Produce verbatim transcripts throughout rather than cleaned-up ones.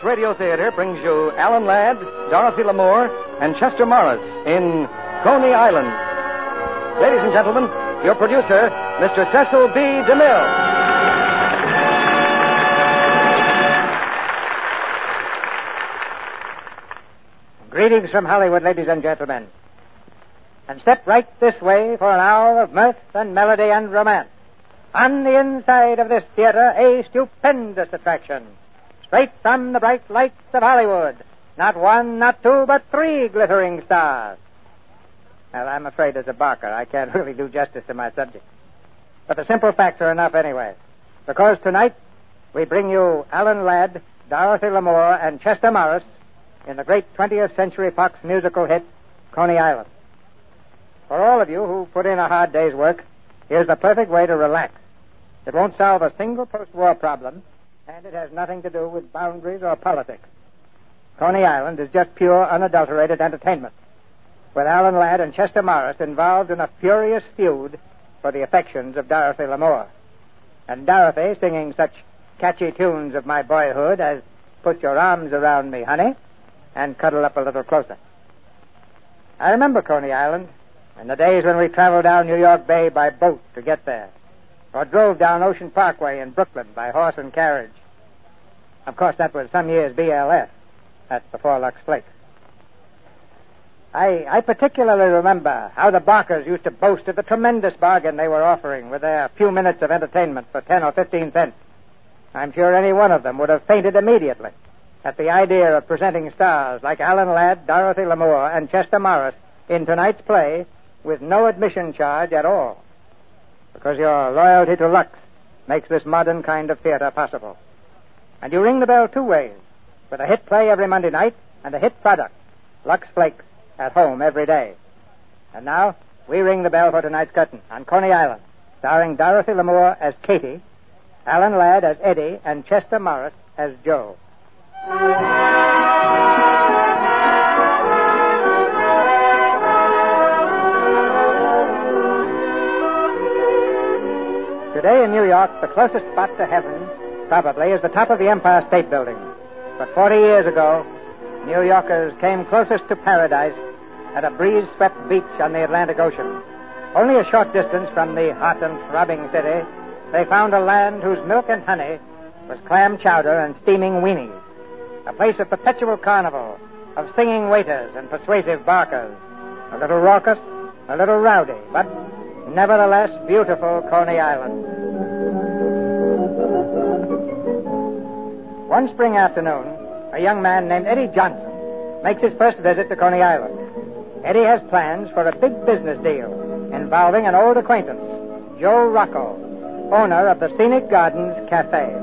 Radio Theater brings you Alan Ladd, Dorothy Lamour, and Chester Morris in Coney Island. Ladies and gentlemen, your producer, Mister Cecil B. DeMille. Greetings from Hollywood, ladies and gentlemen. And step right this way for an hour of mirth and melody and romance. On the inside of this theater, a stupendous attraction. Straight from the bright lights of Hollywood. Not one, not two, but three glittering stars. Well, I'm afraid as a Barker, I can't really do justice to my subject. But the simple facts are enough anyway. Because tonight, we bring you Alan Ladd, Dorothy Lamour, and Chester Morris in the great twentieth Century Fox musical hit, Coney Island. For all of you who put in a hard day's work, here's the perfect way to relax. It won't solve a single post-war problem, and it has nothing to do with boundaries or politics. Coney Island is just pure, unadulterated entertainment, with Alan Ladd and Chester Morris involved in a furious feud for the affections of Dorothy Lamour. And Dorothy singing such catchy tunes of my boyhood as Put Your Arms Around Me, Honey, and Cuddle Up a Little Closer. I remember Coney Island and the days when we traveled down New York Bay by boat to get there, or drove down Ocean Parkway in Brooklyn by horse and carriage. Of course, that was some years B L F. That's before Lux Flakes. I, I particularly remember how the Barkers used to boast of the tremendous bargain they were offering with their few minutes of entertainment for ten or fifteen cents. I'm sure any one of them would have fainted immediately at the idea of presenting stars like Alan Ladd, Dorothy Lamour, and Chester Morris in tonight's play with no admission charge at all. Because your loyalty to Lux makes this modern kind of theater possible. And you ring the bell two ways, with a hit play every Monday night and a hit product, Lux Flakes, at home every day. And now, we ring the bell for tonight's curtain on Coney Island, starring Dorothy Lamour as Katie, Alan Ladd as Eddie, and Chester Morris as Joe. Today in New York, the closest spot to heaven, probably, is the top of the Empire State Building. But forty years ago, New Yorkers came closest to paradise at a breeze-swept beach on the Atlantic Ocean. Only a short distance from the hot and throbbing city, they found a land whose milk and honey was clam chowder and steaming weenies. A place of perpetual carnival, of singing waiters and persuasive barkers. A little raucous, a little rowdy, but nevertheless beautiful Coney Island. One spring afternoon, a young man named Eddie Johnson makes his first visit to Coney Island. Eddie has plans for a big business deal involving an old acquaintance, Joe Rocco, owner of the Scenic Gardens Cafe.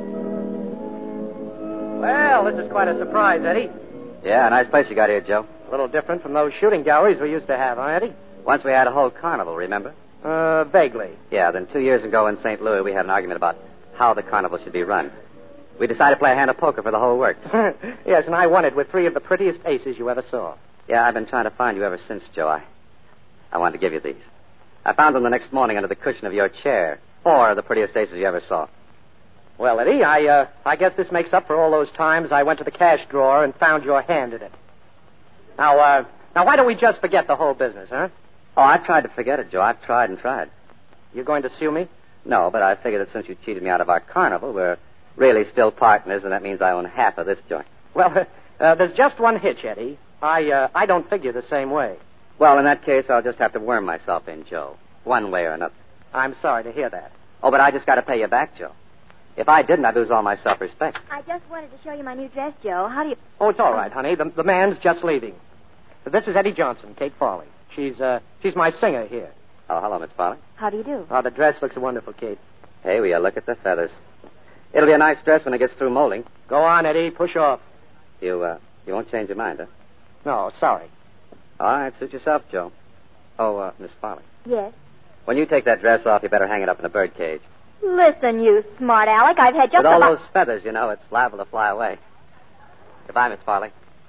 Well, this is quite a surprise, Eddie. Yeah, a nice place you got here, Joe. A little different from those shooting galleries we used to have, huh, Eddie? Once we had a whole carnival, remember? Uh, vaguely. Yeah, then two years ago in Saint Louis, we had an argument about how the carnival should be run. We decided to play a hand of poker for the whole works. Yes, and I won it with three of the prettiest aces you ever saw. Yeah, I've been trying to find you ever since, Joe. I, I wanted to give you these. I found them the next morning under the cushion of your chair. Four of the prettiest aces you ever saw. Well, Eddie, I, uh, I guess this makes up for all those times I went to the cash drawer and found your hand in it. Now, uh, now why don't we just forget the whole business, huh? Oh, I've tried to forget it, Joe. I've tried and tried. You going to sue me? No, but I figured that since you cheated me out of our carnival, we're really still partners, and that means I own half of this joint. Well, uh, there's just one hitch, Eddie. I, uh, I don't figure the same way. Well, in that case, I'll just have to worm myself in, Joe, one way or another. I'm sorry to hear that. Oh, but I just got to pay you back, Joe. If I didn't, I'd lose all my self-respect. I just wanted to show you my new dress, Joe. How do you... Oh, it's all right, honey. The, the man's just leaving. This is Eddie Johnson, Kate Farley. She's, uh, she's my singer here. Oh, hello, Miss Farley. How do you do? Oh, the dress looks wonderful, Kate. Hey, will you look at the feathers? It'll be a nice dress when it gets through molding. Go on, Eddie. Push off. You, uh, you won't change your mind, huh? No, sorry. All right, suit yourself, Joe. Oh, uh, Miss Farley. Yes? When you take that dress off, you better hang it up in a bird cage. Listen, you smart Alec. I've had just With all about... those feathers, you know, it's liable to fly away. Goodbye, Miss Farley.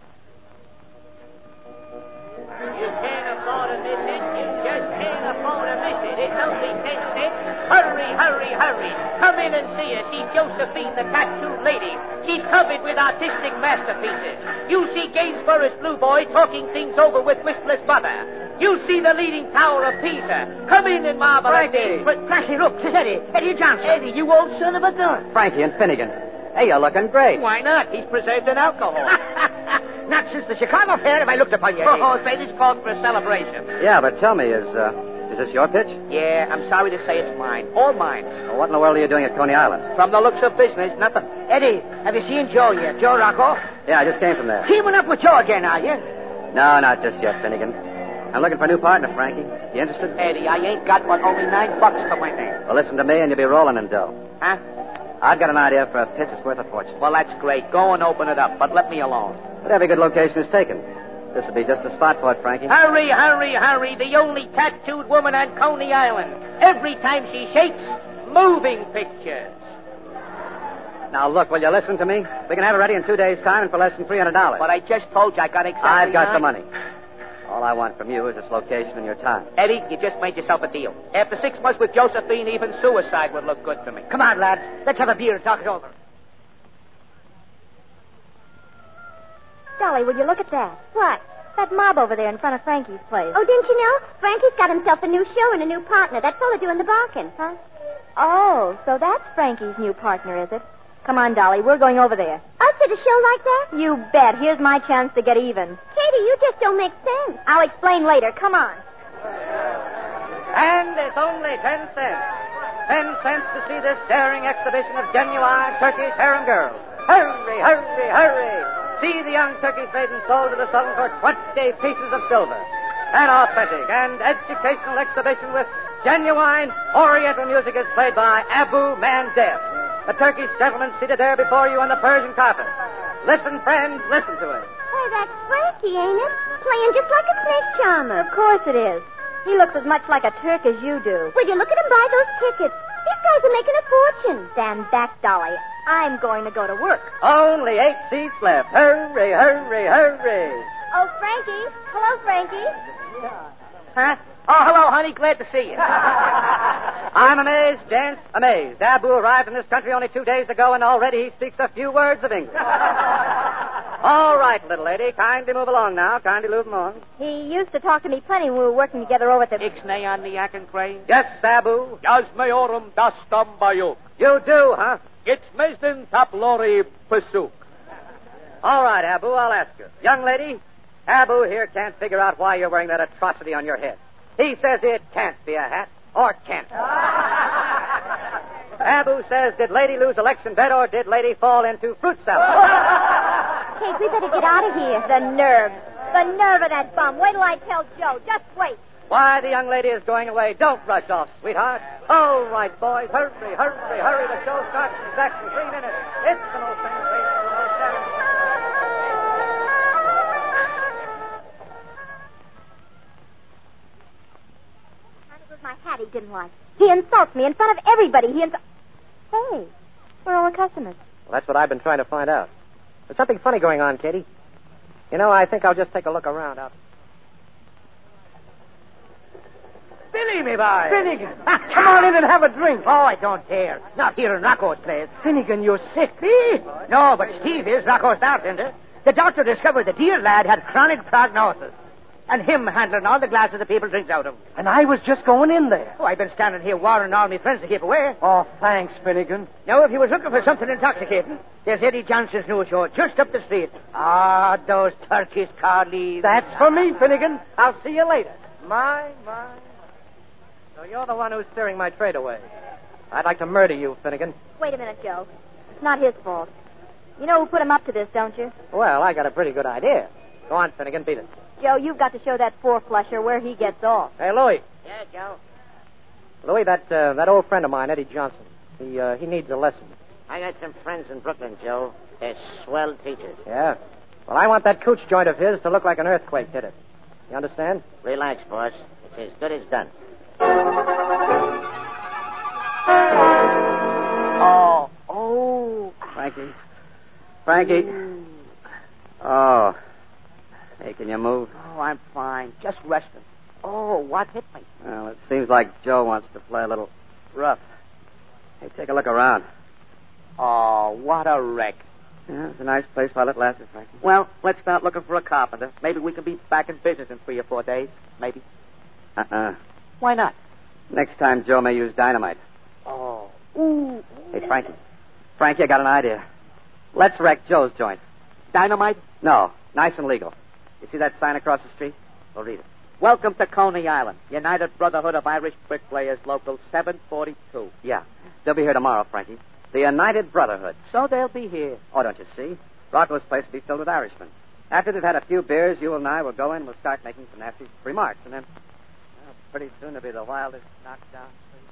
You can't afford to miss it. You just can't afford to miss it. It's only ten cents. Hurry, hurry, hurry. Come in and see her. She's Josephine, the tattooed lady. She's covered with artistic masterpieces. You see Gainsborough's Blue Boy talking things over with Whistler's mother. You see the leaning tower of Pisa. Come in and marvel at Frankie. me. But, Frankie, look, it's Eddie. Eddie Johnson. Eddie, you old son of a gun. Frankie and Finnegan. Hey, you're looking great. Why not? He's preserved in alcohol. Not since the Chicago Fair have I looked upon you, Eddie. Oh, say, this calls for a celebration. Yeah, but tell me, is uh, is this your pitch? Yeah, I'm sorry to say it's mine. All mine. Well, what in the world are you doing at Coney Island? From the looks of business, nothing. Eddie, have you seen Joe yet? Joe Rocco? Yeah, I just came from there. Teaming up with Joe again, are you? No, not just yet, Finnegan. I'm looking for a new partner, Frankie. You interested? Eddie, I ain't got but only nine bucks to my name. Well, listen to me and you'll be rolling in dough. Huh? I've got an idea for a pitch that's worth a fortune. Well, that's great. Go and open it up, but let me alone. But every good location is taken. This will be just the spot for it, Frankie. Hurry, hurry, hurry. The only tattooed woman on Coney Island. Every time she shakes, moving pictures. Now, look, will you listen to me? We can have it ready in two days' time and for less than three hundred dollars. But I just told you I got exactly I've got nine. the money. All I want from you is this location and your time. Eddie, you just made yourself a deal. After six months with Josephine, even suicide would look good to me. Come on, lads. Let's have a beer and talk it over. Dolly, will you look at that? What? That mob over there in front of Frankie's place. Oh, didn't you know? Frankie's got himself a new show and a new partner. That fella doing the barking. Huh? Oh, so that's Frankie's new partner, is it? Come on, Dolly. We're going over there. Us at a show like that? You bet. Here's my chance to get even. Katie, you just don't make sense. I'll explain later. Come on. And it's only ten cents. Ten cents to see this daring exhibition of genuine Turkish harem girls. Hurry, hurry, hurry. See the young turkeys made and sold to the Sultan for twenty pieces of silver. An authentic and educational exhibition with genuine Oriental music is played by Abu Mandeb, the Turkish gentleman seated there before you on the Persian carpet. Listen, friends, listen to him. Why, that's Frankie, ain't it? Playing just like a snake charmer. Of course it is. He looks as much like a Turk as you do. Would you look at him buy those tickets? These guys are making a fortune. Stand back, Dolly. I'm going to go to work. Only eight seats left. Hurry, hurry, hurry. Oh, Frankie. Hello, Frankie. Huh? Oh, hello, honey. Glad to see you. I'm amazed, gents, amazed. Abu arrived in this country only two days ago, and already he speaks a few words of English. All right, little lady, kindly move along now. Kindly move along. He used to talk to me plenty when we were working together over at the... Ixnay on the Akin crane. Yes, Abu. Yaz mayorum dastam bayuk. You do, huh? Geçmezden taplori pesuk. All right, Abu, I'll ask you. Young lady, Abu here can't figure out why you're wearing that atrocity on your head. He says it can't be a hat, or can't. Abu says, did lady lose election bet, or did lady fall into fruit salad? Kate, we better get out of here. The nerve. The nerve of that bum. Wait till I tell Joe. Just wait. Why, the young lady is going away. Don't rush off, sweetheart. All right, boys, hurry, hurry, hurry. The show starts in exactly three minutes. It's the most sensational, most daring... It was my hat he didn't like. He insults me in front of everybody. He insults... Hey, where are all the customers? Well, that's what I've been trying to find out. There's something funny going on, Katie. You know, I think I'll just take a look around out. Billy, me boy. Finnegan. Come on in and have a drink. Oh, I don't dare. Not here in Rocco's place. Finnegan, you're sick. Me? No, but Steve is Rocco's bartender. The doctor discovered the dear lad had chronic prognosis. And him handling all the glasses the people drinks out of. And I was just going in there. Oh, I've been standing here warning all my friends to keep away. Oh, thanks, Finnegan. Now, if you was looking for something intoxicating, there's Eddie Johnson's new show just up the street. Ah, those Turkish carlies. That's for me, Finnegan. I'll see you later. My, my. So you're the one who's steering my trade away. I'd like to murder you, Finnegan. Wait a minute, Joe. It's not his fault. You know who put him up to this, don't you? Well, I got a pretty good idea. Go on, Finnegan, beat it. Joe, you've got to show that four-flusher where he gets off. Hey, Louie. Yeah, Joe. Louie, that uh, that old friend of mine, Eddie Johnson, he uh, he needs a lesson. I got some friends in Brooklyn, Joe. They're swell teachers. Yeah? Well, I want that cooch joint of his to look like an earthquake hit it. You understand? Relax, boss. It's as good as done. Oh, oh. Frankie. Frankie. Oh. Hey, can you move? Oh, I'm fine. Just resting. Oh, what hit me? Well, it seems like Joe wants to play a little rough. Hey, take a look around. Oh, what a wreck. Yeah, it's a nice place while it lasted, Frankie. Well, let's start looking for a carpenter. Maybe we can be back in business in three or four days. Maybe. Uh-uh. Why not? Next time, Joe may use dynamite. Oh. Ooh. Hey, Frankie. Frankie, I got an idea. Let's wreck Joe's joint. Dynamite? No, nice and legal. You see that sign across the street? Well, read it. Welcome to Coney Island. United Brotherhood of Irish Bricklayers, Local seven forty-two. Yeah. They'll be here tomorrow, Frankie. The United Brotherhood. So they'll be here. Oh, don't you see? Rocco's place will be filled with Irishmen. After they've had a few beers, you and I will go in, we'll start making some nasty remarks, and then, well, pretty soon there'll be the wildest knockdown.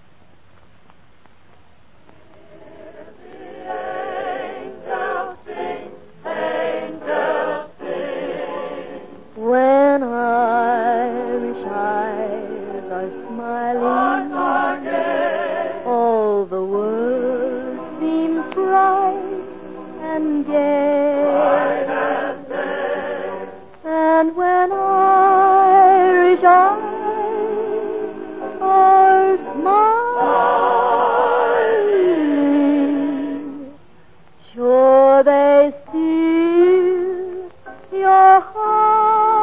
When Irish eyes are smiling, all the world seems bright and gay. And when Irish eyes are smiling, sure they steal your heart.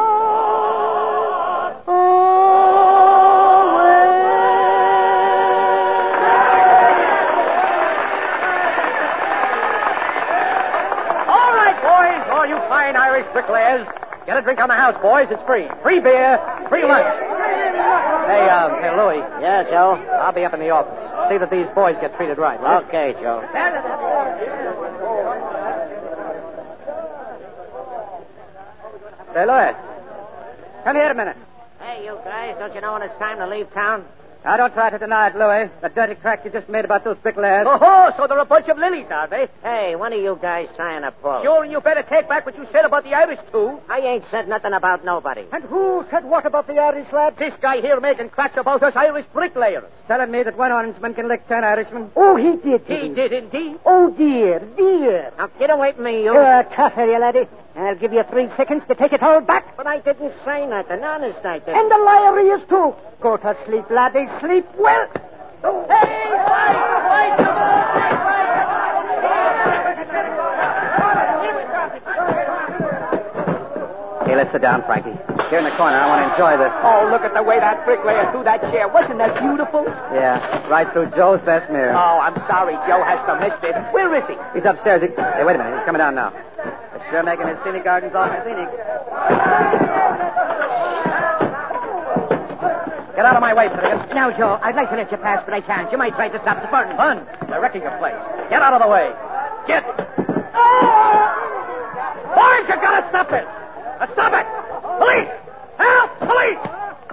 Irish bricklayers. Get a drink on the house, boys. It's free. Free beer, free lunch. Hey, uh, hey, Louie. Yeah, Joe? I'll be up in the office. See that these boys get treated right. will you? Okay, Joe. Say, Louie. Come here a minute. Hey, you guys, don't you know when it's time to leave town? Now, don't try to deny it, Louie. The dirty crack you just made about those bricklayers. Oh, so they're a bunch of lilies, are they? Hey, when are you guys trying to pull? Sure, and you better take back what you said about the Irish, too. I ain't said nothing about nobody. And who said what about the Irish lad? This guy here making cracks about us Irish bricklayers. Telling me that one Orangeman can lick ten Irishmen. Oh, he did. He he? did indeed. Oh, dear, dear. Now, get away from me, you. You're a tough area, laddie. I'll give you three seconds to take it all back. But I didn't say nothing. Honest, I didn't. And the liar he is, too. Go to sleep, laddie. Sleep well. Oh. Hey, wait, wait, Hey, let's sit down, Frankie. Here in the corner. I want to enjoy this. Oh, look at the way that bricklayer threw that chair. Wasn't that beautiful? Yeah, right through Joe's best mirror. Oh, I'm sorry. Joe has to miss this. Where is he? He's upstairs. He... Hey, wait a minute. He's coming down now. They're sure making his scenic gardens all scenic. Get out of my way, Finnegan. Now, Joe, I'd like to let you pass, but I can't. You might try to stop the burning. Fun. They're wrecking your place. Get out of the way. Get. Oh! Boys, you gotta stop this. Uh, stop it. Police! Help! Police!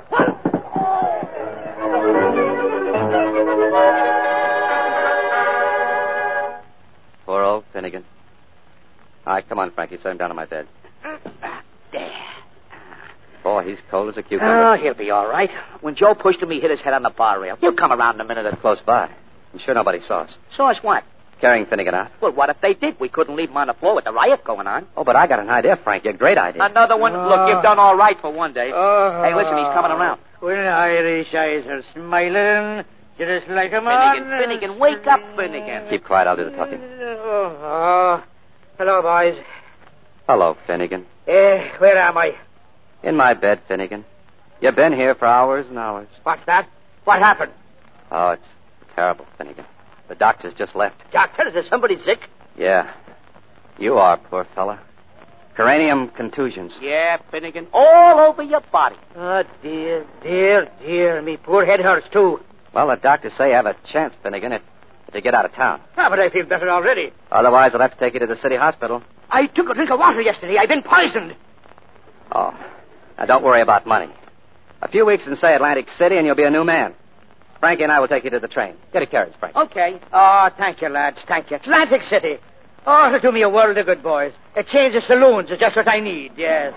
Poor old Finnegan. All right, come on, Frankie. Set him down on my bed. There. Boy, he's cold as a cucumber. Oh, he'll be all right. When Joe pushed him, he hit his head on the bar rail. He'll come around in a minute. Or... Close by. I'm sure nobody saw us. Saw us what? Carrying Finnegan out. Well, what if they did? We couldn't leave him on the floor with the riot going on. Oh, but I got an idea, Frankie. A great idea. Another one? Oh. Look, you've done all right for one day. Oh. Hey, listen, he's coming around. When Irish eyes are smiling, just like a Finnegan, man. Finnegan, wake up, Finnegan. Keep quiet. I'll do the talking. Oh, oh. Hello, boys. Hello, Finnegan. Eh, where am I? In my bed, Finnegan. You've been here for hours and hours. What's that? What happened? Oh, it's terrible, Finnegan. The doctor's just left. Doctor, is there somebody sick? Yeah. You are, poor fella. Cranium contusions. Yeah, Finnegan. All over your body. Oh, dear, dear, dear. Me poor head hurts, too. Well, the doctors say you have a chance, Finnegan, if, if you get out of town. Ah, but I feel better already. Otherwise, I'll have to take you to the city hospital. I took a drink of water yesterday. I've been poisoned. Oh. Now, don't worry about money. A few weeks in, say, Atlantic City, and you'll be a new man. Frankie and I will take you to the train. Get a carriage, Frankie. Okay. Oh, thank you, lads. Thank you. Atlantic City. Oh, it'll do me a world of good, boys. A change of saloons is just what I need, yes.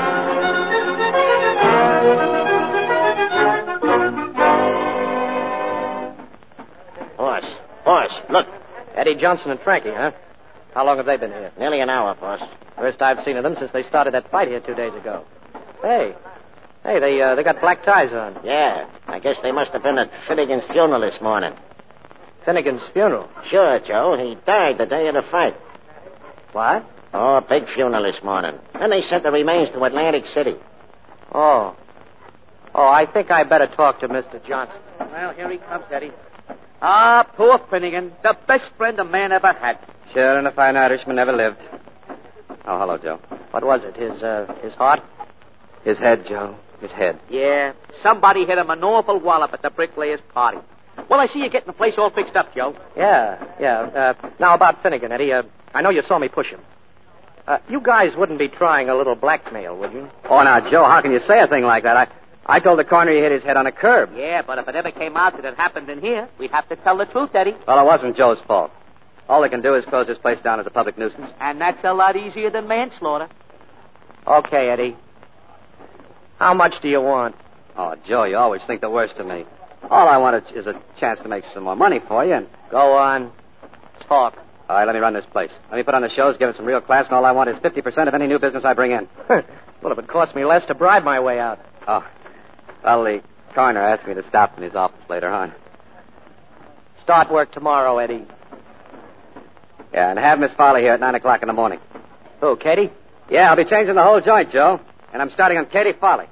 Boss, boss, look. Eddie Johnson and Frankie, huh? How long have they been here? Nearly an hour, boss. First I've seen of them since they started that fight here two days ago. Hey. Hey, they uh, they got black ties on. Yeah, I guess they must have been at Finnegan's funeral this morning. Finnegan's funeral. Sure, Joe. He died the day of the fight. What? Oh, big funeral this morning. Then they sent the remains to Atlantic City. Oh. Oh, I think I better talk to Mister Johnson. Well, here he comes, Eddie. Ah, poor Finnegan. The best friend a man ever had. Sure, and a fine Irishman never lived. Oh, hello, Joe. What was it? His, uh, his heart? His head, Joe. His head. Yeah, somebody hit him an awful wallop at the bricklayer's party. Well, I see you getting the place all fixed up, Joe. Yeah, yeah. Uh, now, about Finnegan, Eddie, uh, I know you saw me push him. Uh, you guys wouldn't be trying a little blackmail, would you? Oh, now, Joe, how can you say a thing like that? I, I told the coroner he hit his head on a curb. Yeah, but if it ever came out that it happened in here, we'd have to tell the truth, Eddie. Well, it wasn't Joe's fault. All they can do is close this place down as a public nuisance. And that's a lot easier than manslaughter. Okay, Eddie. How much do you want? Oh, Joe, you always think the worst of me. All I want is a chance to make some more money for you, and... Go on. Talk. All right, let me run this place. Let me put on the shows, give it some real class, and all I want is fifty percent of any new business I bring in. Well, if it costs me less to bribe my way out. Oh. Well, the coroner asked me to stop in his office later on. Start work tomorrow, Eddie. Yeah, and have Miss Farley here at nine o'clock in the morning. Who, Katie? Yeah, I'll be changing the whole joint, Joe. And I'm starting on Katie Farley.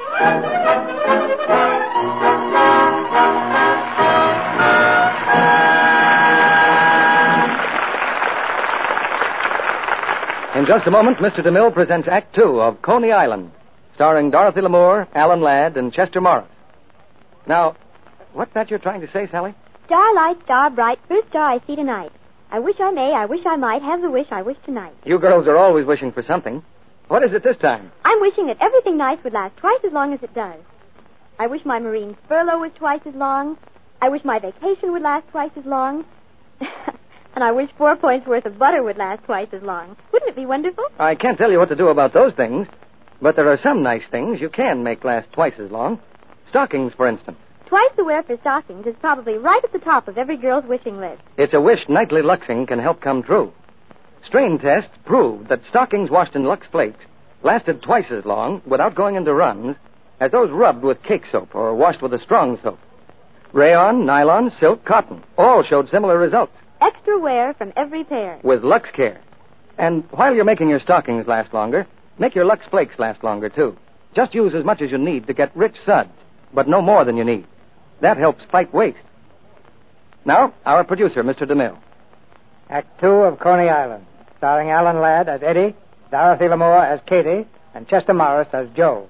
In just a moment, Mister DeMille presents Act Two of Coney Island, starring Dorothy Lamour, Alan Ladd, and Chester Morris. Now, what's that you're trying to say, Sally? Starlight, star bright, first star I see tonight. I wish I may, I wish I might, have the wish I wish tonight. You girls are always wishing for something. What is it this time? I'm wishing that everything nice would last twice as long as it does. I wish my Marine's furlough was twice as long. I wish my vacation would last twice as long. And I wish four points worth of butter would last twice as long. Wouldn't it be wonderful? I can't tell you what to do about those things, but there are some nice things you can make last twice as long. Stockings, for instance. Twice the wear for stockings is probably right at the top of every girl's wishing list. It's a wish nightly luxing can help come true. Strain tests proved that stockings washed in Lux Flakes lasted twice as long without going into runs as those rubbed with cake soap or washed with a strong soap. Rayon, nylon, silk, cotton all showed similar results. Extra wear from every pair. With Lux Care. And while you're making your stockings last longer, make your Lux Flakes last longer, too. Just use as much as you need to get rich suds, but no more than you need. That helps fight waste. Now, our producer, Mister DeMille. Act Two of Coney Island, starring Alan Ladd as Eddie, Dorothy Lamour as Katie, and Chester Morris as Joe.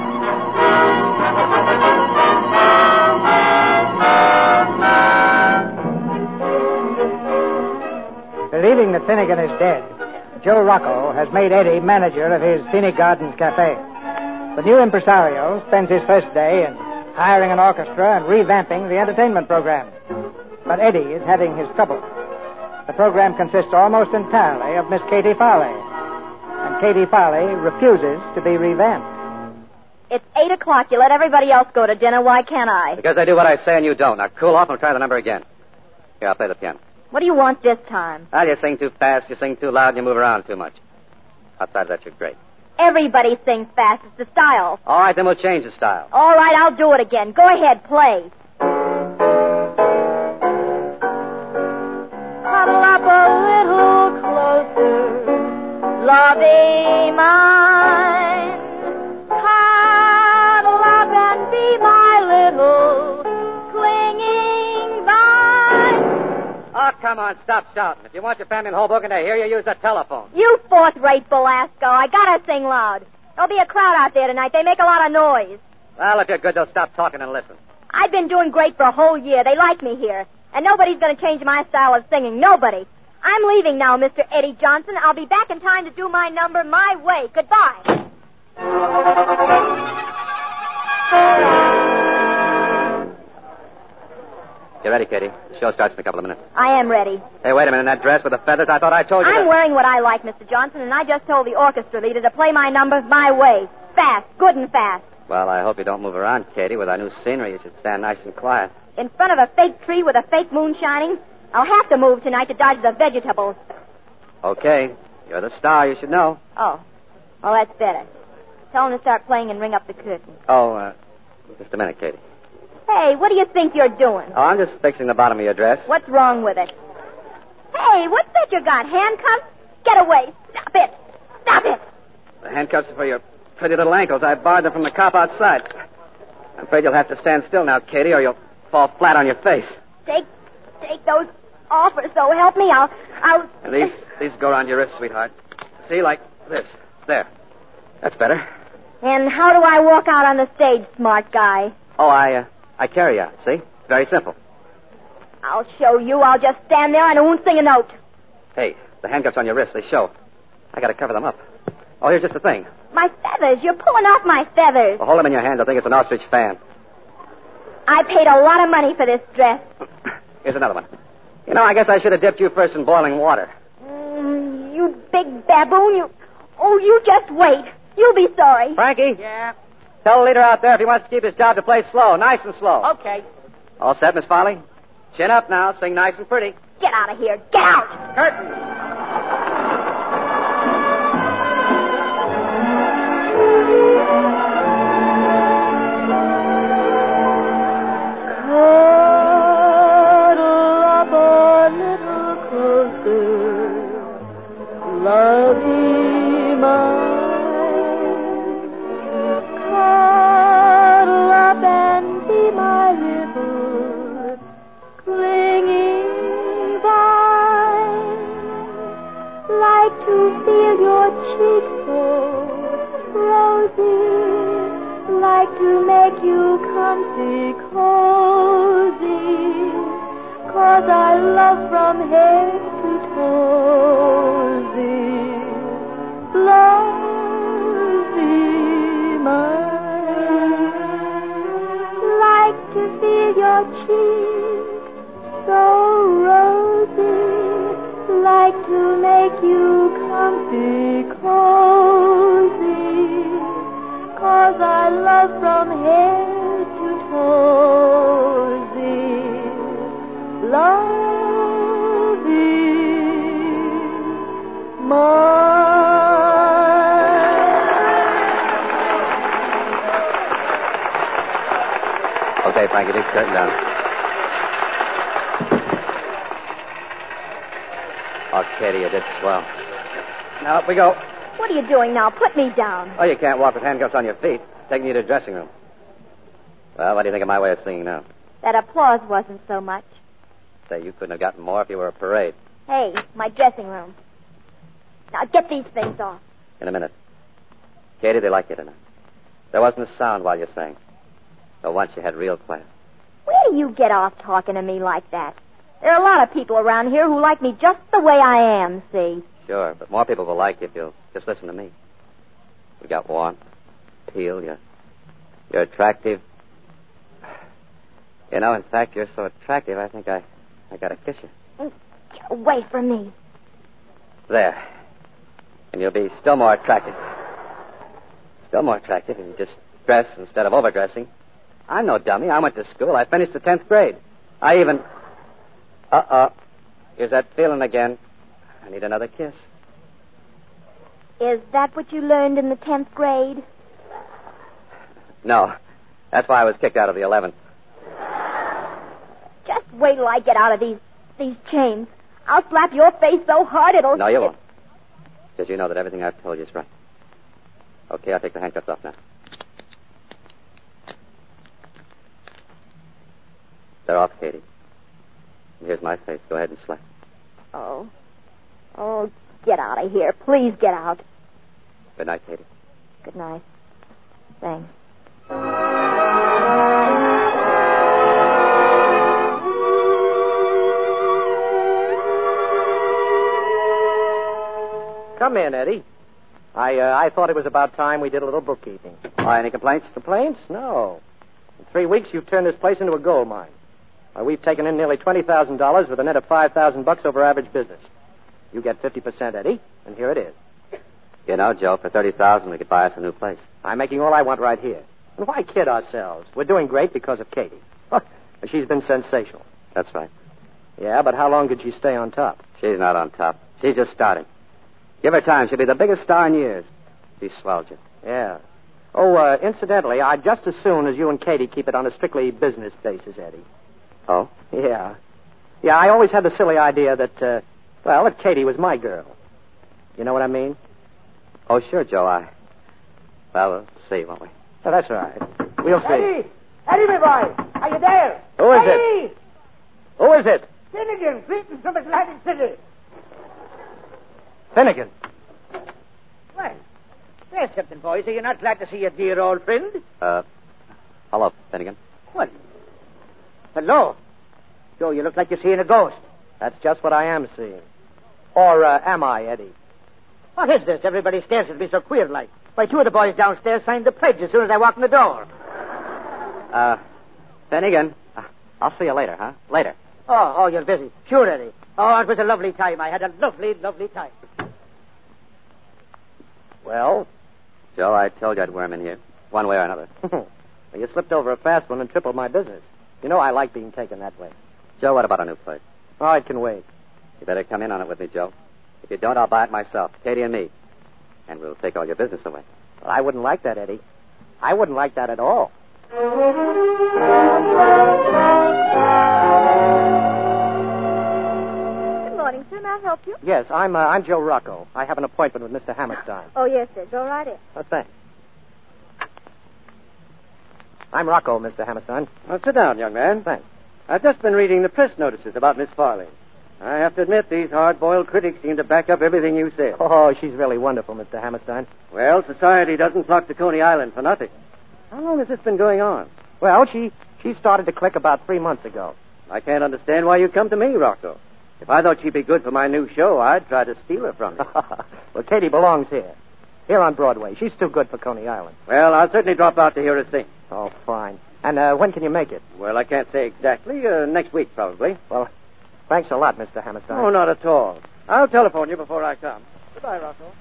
Believing that Finnegan is dead, Joe Rocco has made Eddie manager of his Scenic Gardens Cafe. The new impresario spends his first day in hiring an orchestra and revamping the entertainment program. But Eddie is having his trouble. The program consists almost entirely of Miss Katie Farley, and Katie Farley refuses to be revamped. It's eight o'clock. You let everybody else go to dinner. Why can't I? Because I do what I say and you don't. Now, cool off and we'll try the number again. Here, I'll play the piano. What do you want this time? Well, you sing too fast, you sing too loud, and you move around too much. Outside of that, you're great. Everybody sings fast. It's the style. All right, then we'll change the style. All right, I'll do it again. Go ahead, play. Cuddle up a little closer, lovey mine. Cuddle up and be my little clinging vine. Oh, come on, stop shouting. If you want your family in Hoboken to hear you, use the telephone. You fourth-rate Belasco. I gotta sing loud. There'll be a crowd out there tonight. They make a lot of noise. Well, if you're good, they'll stop talking and listen. I've been doing great for a whole year. They like me here. And nobody's going to change my style of singing. Nobody. I'm leaving now, Mister Eddie Johnson. I'll be back in time to do my number my way. Goodbye. You ready, Katie? The show starts in a couple of minutes. I am ready. Hey, wait a minute. That dress with the feathers, I thought I told you I'm to... wearing what I like, Mister Johnson, and I just told the orchestra leader to play my number my way. Fast. Good and fast. Well, I hope you don't move around, Katie. With our new scenery, you should stand nice and quiet. In front of a fake tree with a fake moon shining? I'll have to move tonight to dodge the vegetables. Okay. You're the star. You should know. Oh. Well, that's better. Tell him to start playing and ring up the curtain. Oh, uh, just a minute, Katie. Hey, what do you think you're doing? Oh, I'm just fixing the bottom of your dress. What's wrong with it? Hey, what's that you got? Handcuffs? Get away. Stop it. Stop it. The handcuffs are for your pretty little ankles. I barred them from the cop outside. I'm afraid you'll have to stand still now, Katie, or you'll fall flat on your face. Take, take those off or so. Help me. I'll, I'll... And these, these go around your wrists, sweetheart. See, like this. There. That's better. And how do I walk out on the stage, smart guy? Oh, I, uh, I carry you out, see? It's very simple. I'll show you. I'll just stand there and I won't sing a note. Hey, the handcuffs on your wrists, they show. I gotta cover them up. Oh, here's just the thing. My feathers. You're pulling off my feathers. Well, hold them in your hand. They'll think it's an ostrich fan. I paid a lot of money for this dress. Here's another one. You know, I guess I should have dipped you first in boiling water. Mm, you big baboon. You... Oh, you just wait. You'll be sorry. Frankie? Yeah? Tell the leader out there if he wants to keep his job to play slow. Nice and slow. Okay. All set, Miss Farley? Chin up now. Sing nice and pretty. Get out of here. Get out. Curtain. Cuddle up a little closer, lovey mine. Cuddle up and be my little clinging vine. Like to feel your cheeks so rosy, like to make you comfy, cozy, 'cause I love from head to toesy, lovey mine. Like to feel your cheek so rosy, like to make you comfy, cozy, 'cause I love from head to toesy, lovey mine. Okay, Frankie, take the curtain down. Oh, Katie, you did swell. Now up we go. What are you doing now? Put me down. Oh, you can't walk with handcuffs on your feet. Taking you to the dressing room. Well, what do you think of my way of singing now? That applause wasn't so much. Say, you couldn't have gotten more if you were a parade. Hey, my dressing room. Now get these things off. In a minute. Katie, they like you tonight. There wasn't a sound while you sang. But once you had real class. Where do you get off talking to me like that? There are a lot of people around here who like me just the way I am, see? Sure, but more people will like you if you'll just listen to me. You got warmth, appeal, you're, you're attractive. You know, in fact, you're so attractive, I think I, I gotta kiss you. Get away from me. There. And you'll be still more attractive. Still more attractive if you just dress instead of overdressing. I'm no dummy. I went to school. I finished the tenth grade. I even... Uh-oh. Here's that feeling again. I need another kiss. Is that what you learned in the tenth grade? No. That's why I was kicked out of the eleventh. Just wait till I get out of these these chains. I'll slap your face so hard it'll... No, you won't. Because you know that everything I've told you is right. Okay, I'll take the handcuffs off now. They're off, Katie. And here's my face. Go ahead and slap. Oh. Oh, get out of here. Please get out. Good night, Katie. Good night. Thanks. Come in, Eddie. I uh, I thought it was about time we did a little bookkeeping. Oh, any complaints? Complaints? No. In three weeks, you've turned this place into a gold mine. Uh, we've taken in nearly twenty thousand dollars with a net of five thousand bucks over average business. You get fifty percent, Eddie, and here it is. You know, Joe, for thirty thousand dollars we could buy us a new place. I'm making all I want right here. And why kid ourselves? We're doing great because of Katie. She's been sensational. That's right. Yeah, but how long could she stay on top? She's not on top. She's just starting. Give her time. She'll be the biggest star in years. She swelled you. Yeah. Oh, uh, incidentally, I'd just as soon as you and Katie keep it on a strictly business basis, Eddie. Oh? Yeah. Yeah, I always had the silly idea that, uh, well, that Katie was my girl. You know what I mean? Oh, sure, Joe. I. Well, we'll see, won't we? Oh, that's all right. We'll see. Eddie! Eddie, my boy! Are you there? Who is Eddie! it? Who is it? Finnegan, greetings from Atlantic City. Finnegan. Well, there's something, boys. Are you not glad to see your dear old friend? Uh, hello, Finnegan. What? Hello. Joe, you look like you're seeing a ghost. That's just what I am seeing. Or uh, am I, Eddie? What is this? Everybody stares at me so queer-like. Why, two of the boys downstairs signed the pledge as soon as I walked in the door. Uh, Finnegan. Uh, I'll see you later, huh? Later. Oh, oh, you're busy. Sure, Eddie. Oh, it was a lovely time. I had a lovely, lovely time. Well? Joe, I told you I'd worm in here, one way or another. Well, you slipped over a fast one and tripled my business. You know I like being taken that way. Joe, what about a new place? Oh, it can wait. You better come in on it with me, Joe. If you don't, I'll buy it myself, Katie and me. And we'll take all your business away. Well, I wouldn't like that, Eddie. I wouldn't like that at all. Good morning, sir. May I help you? Yes, I'm uh, I'm Joe Rocco. I have an appointment with Mister Hammerstein. Oh, yes, sir. Go right in. Oh, thanks. I'm Rocco, Mister Hammerstein. Well, sit down, young man. Thanks. I've just been reading the press notices about Miss Farley. I have to admit, these hard-boiled critics seem to back up everything you said. Oh, she's really wonderful, Mister Hammerstein. Well, society doesn't flock to Coney Island for nothing. How long has this been going on? Well, she she started to click about three months ago. I can't understand why you come to me, Rocco. If I thought she'd be good for my new show, I'd try to steal her from you. Well, Katie belongs here. Here on Broadway. She's too good for Coney Island. Well, I'll certainly drop out to hear her sing. Oh, fine. And uh, when can you make it? Well, I can't say exactly. Uh, next week, probably. Well, thanks a lot, Mister Hammerstein. Oh, not at all. I'll telephone you before I come. Goodbye, Rocco.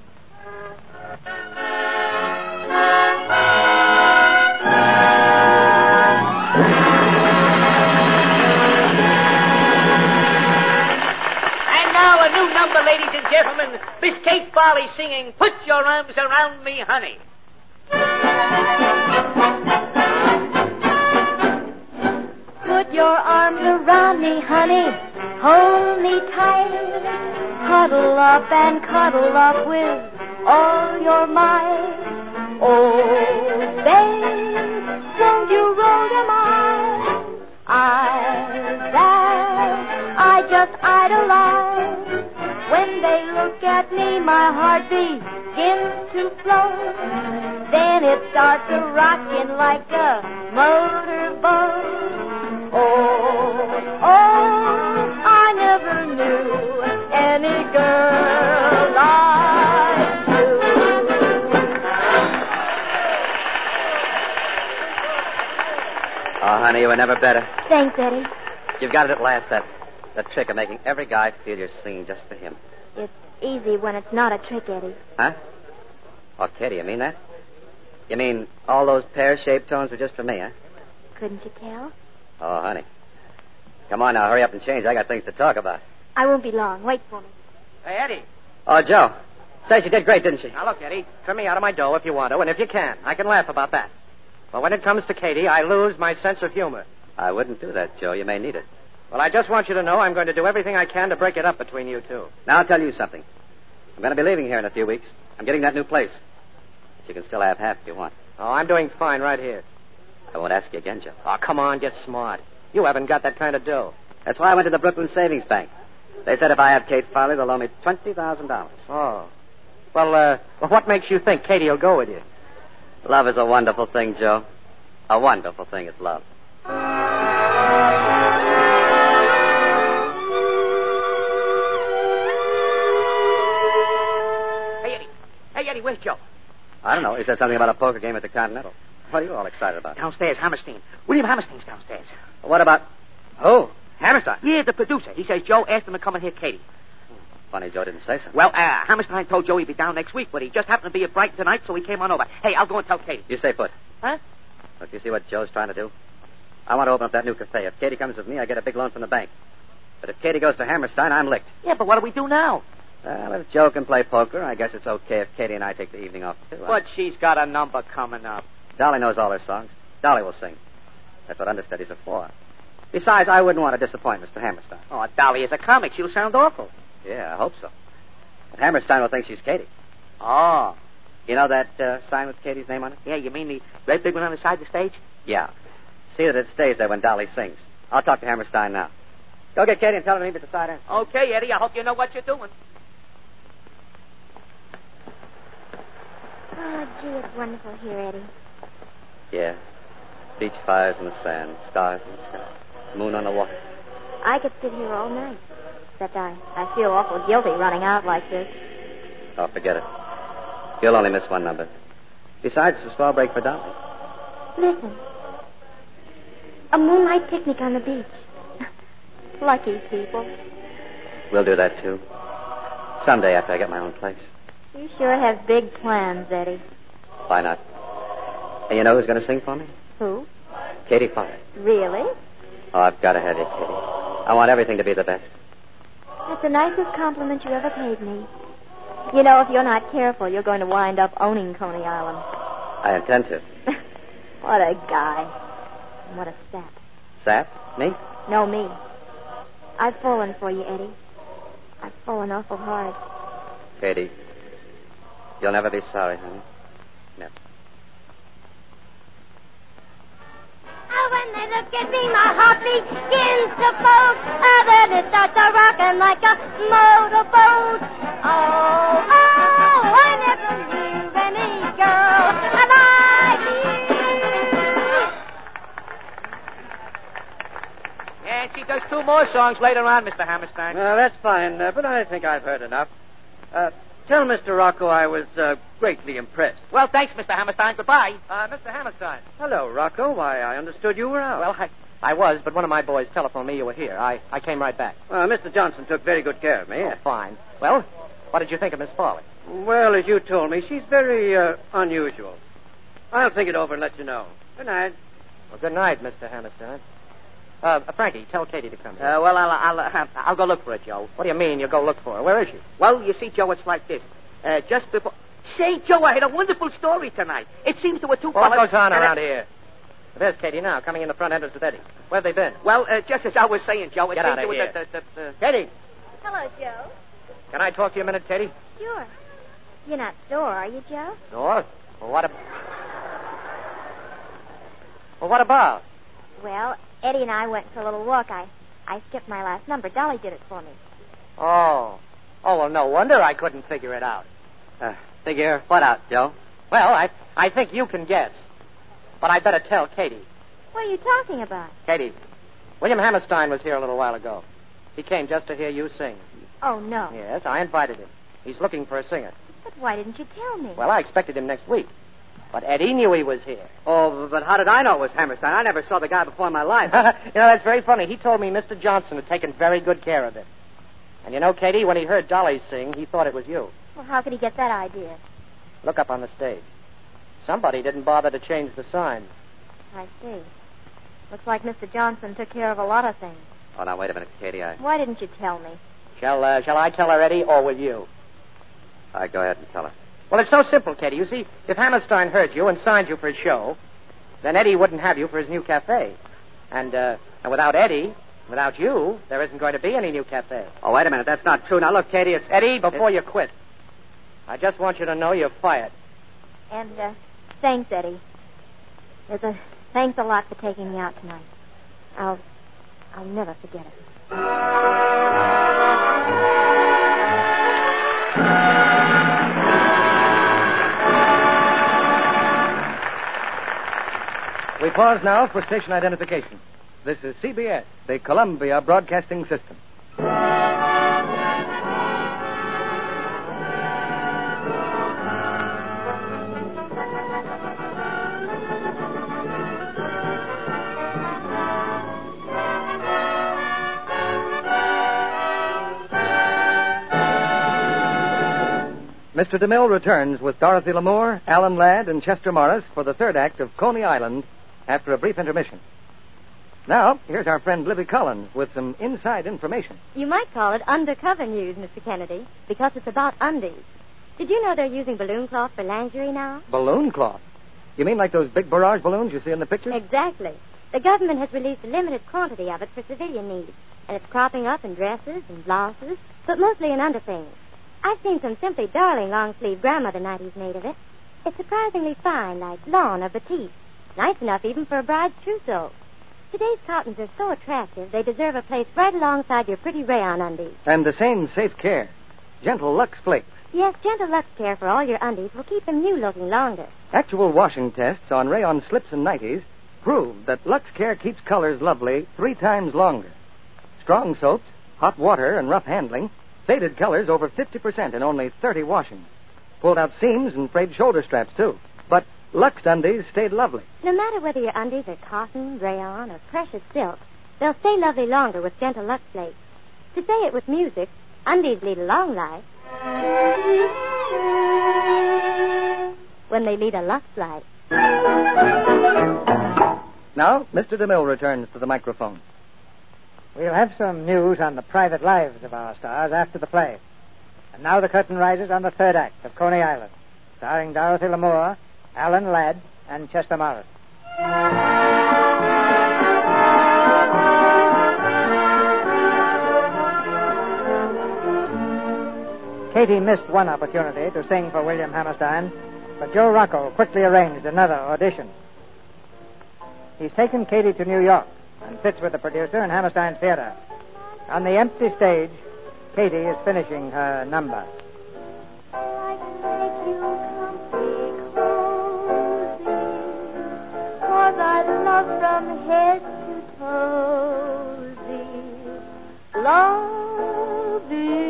And now a new number, ladies and gentlemen. Miss Kate Farley singing Put Your Arms Around Me, Honey. Put your arms around me, honey. Hold me tight. Cuddle up and cuddle up with all your might. Oh, babe, won't you roll them eyes? Eyes that I just idolize. When they look at me, my heart begins to flow. Then it starts a rocking like a motorboat. Oh, oh, I never knew any girl like you. Oh, honey, you were never better. Thanks, Eddie. You've got it at last, that, that trick of making every guy feel you're singing just for him. It's easy when it's not a trick, Eddie. Huh? Oh, Katie, you mean that? You mean all those pear-shaped tones were just for me, huh? Couldn't you tell? Oh, honey. Come on now, hurry up and change. I got things to talk about. I won't be long. Wait for me. Hey, Eddie. Oh, Joe. Say, she did great, didn't she? Now, look, Eddie, trim me out of my dough if you want to, and if you can. I can laugh about that. But when it comes to Katie, I lose my sense of humor. I wouldn't do that, Joe. You may need it. Well, I just want you to know I'm going to do everything I can to break it up between you two. Now, I'll tell you something. I'm going to be leaving here in a few weeks. I'm getting that new place. But you can still have half if you want. Oh, I'm doing fine right here. I won't ask you again, Joe. Oh, come on, get smart. You haven't got that kind of dough. That's why I went to the Brooklyn Savings Bank. They said if I have Kate Farley, they'll loan me twenty thousand dollars. Oh. Well, uh, well, what makes you think Katie will go with you? Love is a wonderful thing, Joe. A wonderful thing is love. Hey, Eddie. Hey, Eddie, where's Joe? I don't know. He said something about a poker game at the Continental. What are you all excited about? Downstairs, Hammerstein. William Hammerstein's downstairs. What about... Oh, Hammerstein. Yeah, the producer. He says Joe asked him to come and hear Katie. Funny Joe didn't say so. Well, uh, Hammerstein told Joe he'd be down next week, but he just happened to be at Brighton tonight, so he came on over. Hey, I'll go and tell Katie. You stay put. Huh? Look, you see what Joe's trying to do? I want to open up that new cafe. If Katie comes with me, I get a big loan from the bank. But if Katie goes to Hammerstein, I'm licked. Yeah, but what do we do now? Well, if Joe can play poker, I guess it's okay if Katie and I take the evening off, too. But she's got a number coming up. Dolly knows all her songs. Dolly will sing. That's what understudies are for. Besides, I wouldn't want to disappoint Mister Hammerstein. Oh, Dolly is a comic. She'll sound awful. Yeah, I hope so. But Hammerstein will think she's Katie. Oh. You know that uh, sign with Katie's name on it? Yeah, you mean the great big one on the side of the stage? Yeah. See that it stays there when Dolly sings. I'll talk to Hammerstein now. Go get Katie and tell her to meet at the side end. Okay, Eddie. I hope you know what you're doing. Oh, gee, it's wonderful here, Eddie. Yeah. Beach fires in the sand, stars in the sky, moon on the water. I could sit here all night. Except I, I feel awful guilty running out like this. Oh, forget it. You'll only miss one number. Besides, it's a small break for Dolly. Listen. A moonlight picnic on the beach. Lucky people. We'll do that, too. Someday after I get my own place. You sure have big plans, Eddie. Why not? And you know who's going to sing for me? Who? Katie Farley. Really? Oh, I've got to have you, Katie. I want everything to be the best. That's the nicest compliment you ever paid me. You know, if you're not careful, you're going to wind up owning Coney Island. I intend to. What a guy. And what a sap. Sap? Me? No, me. I've fallen for you, Eddie. I've fallen awful hard. Katie, you'll never be sorry, honey. Never. Oh, when they look at me, my heart begins to float. Oh, then it starts a rocking like a motorboat. Oh, oh, I never knew any girl like you. Yeah, and she does two more songs later on, Mister Hammerstein. Well, that's fine, uh, but I think I've heard enough. Uh, tell Mister Rocco I was uh, greatly impressed. Well, thanks, Mister Hammerstein. Goodbye. Uh, Mister Hammerstein. Hello, Rocco. Why, I understood you were out. Well, I, I was, but one of my boys telephoned me you were here. I, I came right back. Uh, Mister Johnson took very good care of me. Oh, fine. Well, what did you think of Miss Farley? Well, as you told me, she's very uh, unusual. I'll think it over and let you know. Good night. Well, good night, Mister Hammerstein. Uh, Frankie, tell Katie to come here. Uh, well, I'll, I'll, uh, I'll go look for her, Joe. What do you mean you'll go look for her? Where is she? Well, you see, Joe, it's like this. Uh, just before... Say, Joe, I had a wonderful story tonight. It seems there were two Well, what fellas... goes on around uh, here? There's Katie now, coming in the front entrance with Eddie. Where have they been? Well, uh, just as I was saying, Joe, it Get seems out there of was here. a... The, the, the... Katie, Hello, Joe. can I talk to you a minute, Katie? Sure. You're not sore, are you, Joe? Sure. Well, what about... Well, what about? Well, Eddie and I went for a little walk. I, I skipped my last number. Dolly did it for me. Oh. Oh, well, no wonder I couldn't figure it out. Uh, figure what out, Joe? Well, I, I think you can guess. But I better tell Katie. What are you talking about? Katie, William Hammerstein was here a little while ago. He came just to hear you sing. Oh, no. Yes, I invited him. He's looking for a singer. But why didn't you tell me? Well, I expected him next week. But Eddie knew he was here. Oh, but how did I know it was Hammerstein? I never saw the guy before in my life. You know, that's very funny. He told me Mister Johnson had taken very good care of him. And you know, Katie, when he heard Dolly sing, he thought it was you. Well, how could he get that idea? Look up on the stage. Somebody didn't bother to change the sign. I see. Looks like Mister Johnson took care of a lot of things. Oh, now, wait a minute, Katie. I... Why didn't you tell me? Shall, uh, shall I tell her, Eddie, or will you? All right, go ahead and tell her. Well, it's so simple, Katie. You see, if Hammerstein heard you and signed you for his show, then Eddie wouldn't have you for his new cafe. And, uh, and without Eddie, without you, there isn't going to be any new cafe. Oh, wait a minute. That's not true. Now, look, Katie, it's... Eddie, before it... you quit, I just want you to know you're fired. And, uh, thanks, Eddie. There's a... Thanks a lot for taking me out tonight. I'll... I'll never forget it. We pause now for station identification. This is C B S, the Columbia Broadcasting System. Mister DeMille returns with Dorothy Lamour, Alan Ladd, and Chester Morris for the third act of Coney Island after a brief intermission. Now, here's our friend Libby Collins with some inside information. You might call it undercover news, Mister Kennedy, because it's about undies. Did you know they're using balloon cloth for lingerie now? Balloon cloth? You mean like those big barrage balloons you see in the pictures? Exactly. The government has released a limited quantity of it for civilian needs, and it's cropping up in dresses and blouses, but mostly in underthings. I've seen some simply darling long-sleeve grandmother nighties made of it. It's surprisingly fine, like lawn or batiste. Nice enough even for a bride's trousseau. Today's cottons are so attractive, they deserve a place right alongside your pretty rayon undies. And the same safe care. Gentle Lux Flakes. Yes, Gentle Lux Care for all your undies will keep them new-looking longer. Actual washing tests on rayon slips and nighties prove that Lux Care keeps colors lovely three times longer. Strong soaps, hot water, and rough handling faded colors over fifty percent in only thirty washings. Pulled out seams and frayed shoulder straps, too. But Lux undies stayed lovely. No matter whether your undies are cotton, rayon, or precious silk, they'll stay lovely longer with Gentle Lux Flakes. To say it with music, undies lead a long life when they lead a Lux life. Now, Mister DeMille returns to the microphone. We'll have some news on the private lives of our stars after the play. And now the curtain rises on the third act of Coney Island, starring Dorothy Lamour, Alan Ladd, and Chester Morris. Katie missed one opportunity to sing for William Hammerstein, but Joe Rocco quickly arranged another audition. He's taken Katie to New York and sits with the producer in Hammerstein's theater. On the empty stage, Katie is finishing her number. Cause I love from head to toe thee. Love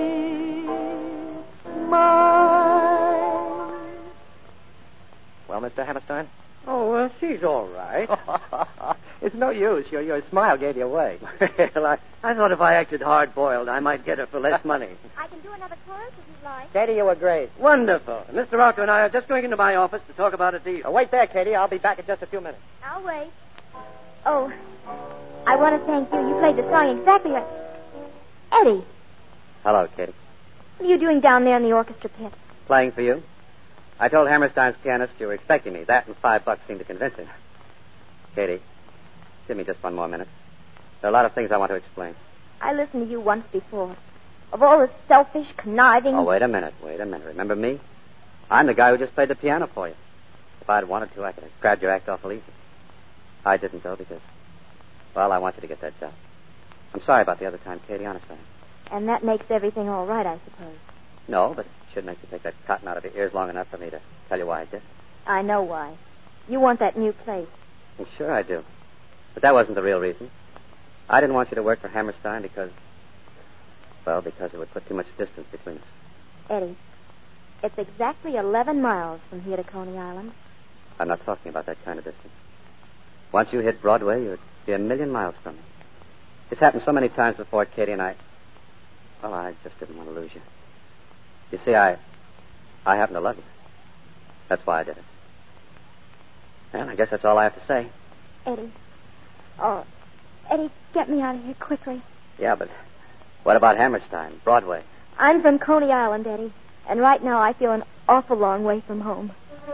is mine. Well, Mister Hammerstein? Oh, well, she's all right. It's no use. Your, your smile gave you away. Well, I, I thought if I acted hard-boiled, I might get her for less money. I can do another chorus if you'd like. Katie, you were great. Wonderful. Mister Rocco and I are just going into my office to talk about a deal. Oh, wait there, Katie. I'll be back in just a few minutes. I'll wait. Oh, I want to thank you. You played the song exactly right. Eddie, Hello, Katie. what are you doing down there in the orchestra pit? Playing for you? I told Hammerstein's pianist you were expecting me. That and five bucks seemed to convince him. Katie, give me just one more minute. There are a lot of things I want to explain. I listened to you once before. Of all the selfish, conniving... Oh, wait a minute, wait a minute. Remember me? I'm the guy who just played the piano for you. If I'd wanted to, I could have grabbed your act awful easy. I didn't, though, because, well, I want you to get that job. I'm sorry about the other time, Katie, honest I am. And that makes everything all right, I suppose. No, but it should make you take that cotton out of your ears long enough for me to tell you why I did. I know why. You want that new place. Well, sure I do. But that wasn't the real reason. I didn't want you to work for Hammerstein because, well, because it would put too much distance between us. Eddie, it's exactly eleven miles from here to Coney Island. I'm not talking about that kind of distance. Once you hit Broadway, you'd be a million miles from me. It's happened so many times before, Katie, and I... Well, I just didn't want to lose you. You see, I... I happen to love you. That's why I did it. Well, I guess that's all I have to say. Eddie. Oh, Eddie, get me out of here quickly. Yeah, but what about Hammerstein, Broadway? I'm from Coney Island, Eddie. And right now I feel an awful long way from home.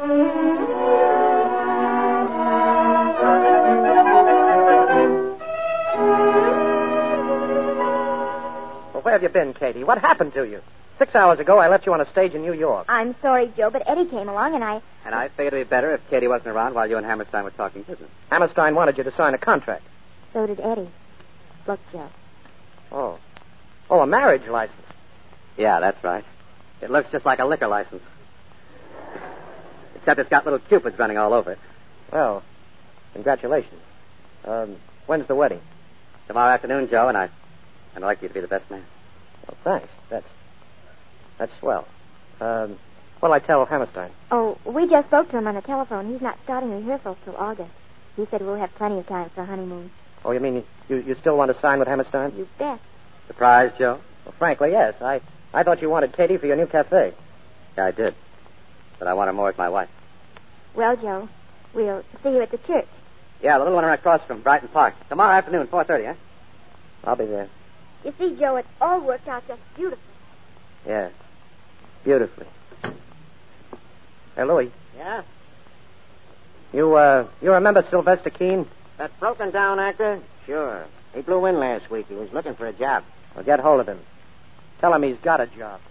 Well, where have you been, Katie? What happened to you? Six hours ago, I left you on a stage in New York. I'm sorry, Joe, but Eddie came along and I... And I figured it'd be better if Katie wasn't around while you and Hammerstein were talking business. Hammerstein wanted you to sign a contract. So did Eddie. Look, Joe. Oh. Oh, a marriage license. Yeah, that's right. It looks just like a liquor license. Except it's got little cupids running all over it. Well, congratulations. Um, when's the wedding? Tomorrow afternoon, Joe, and I, I'd like you to be the best man. Well, thanks. That's that's swell. Um, what'll I tell Hammerstein? Oh, we just spoke to him on the telephone. He's not starting rehearsals till August. He said we'll have plenty of time for a honeymoon. Oh, you mean you, you still want to sign with Hammerstein? You bet. Surprised, Joe? Well, frankly, yes. I, I thought you wanted Katie for your new cafe. Yeah, I did. But I want her more as my wife. Well, Joe, we'll see you at the church. Yeah, the little one right across from Brighton Park. Tomorrow afternoon, four thirty, huh? I'll be there. You see, Joe, it's all worked out just beautifully. Yeah. Beautifully. Hey, Louie. Yeah? You, uh, you remember Sylvester Keene? That broken down actor? Sure. He blew in last week. He was looking for a job. Well, get hold of him. Tell him he's got a job.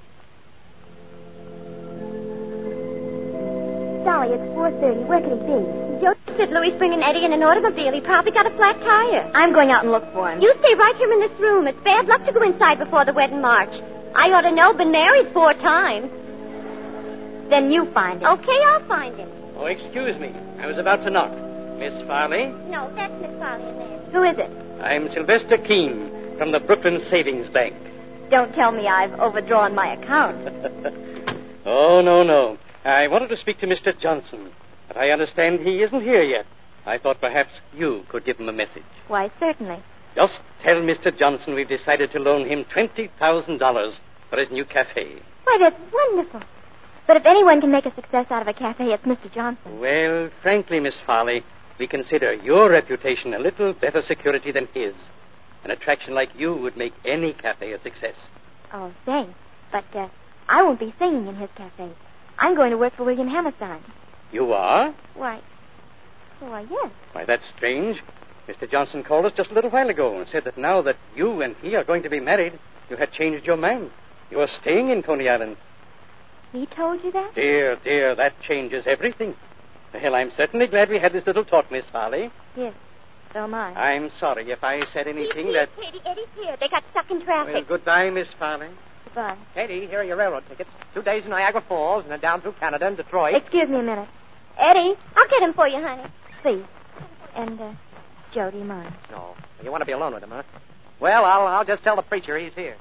Dolly, it's four thirty. Where could he be? Joe said Louie's bringing Eddie in an automobile. He probably got a flat tire. I'm going out and look for him. You stay right here in this room. It's bad luck to go inside before the wedding march. I ought to know. Been married four times. Then you find him. Okay, I'll find him. Oh, excuse me. I was about to knock. Miss Farley? No, that's Miss Farley in there. Who is it? I'm Sylvester Keene from the Brooklyn Savings Bank. Don't tell me I've overdrawn my account. Oh, no, no. I wanted to speak to Mister Johnson, but I understand he isn't here yet. I thought perhaps you could give him a message. Why, certainly. Just tell Mister Johnson we've decided to loan him twenty thousand dollars for his new cafe. Why, that's wonderful. But if anyone can make a success out of a cafe, it's Mister Johnson. Well, frankly, Miss Farley, we consider your reputation a little better security than his. An attraction like you would make any cafe a success. Oh, thanks. But uh, I won't be singing in his cafe. I'm going to work for William Hammerstein. You are? Why, why, yes. Why, that's strange. Mister Johnson called us just a little while ago and said that now that you and he are going to be married, you had changed your mind. You are staying in Coney Island. He told you that? Dear, dear, that changes everything. Well, I'm certainly glad we had this little talk, Miss Farley. Yes, so am I. I'm sorry if I said anything He's that... here, Katie. Eddie's here. They got stuck in traffic. Well, goodbye, Miss Farley. Goodbye. Katie, here are your railroad tickets. Two days in Niagara Falls and then down through Canada and Detroit. Excuse me a minute. Eddie, I'll get him for you, honey. Please. And, uh, Joe, do you mind? No. You want to be alone with him, huh? Well, I'll, I'll just tell the preacher he's here.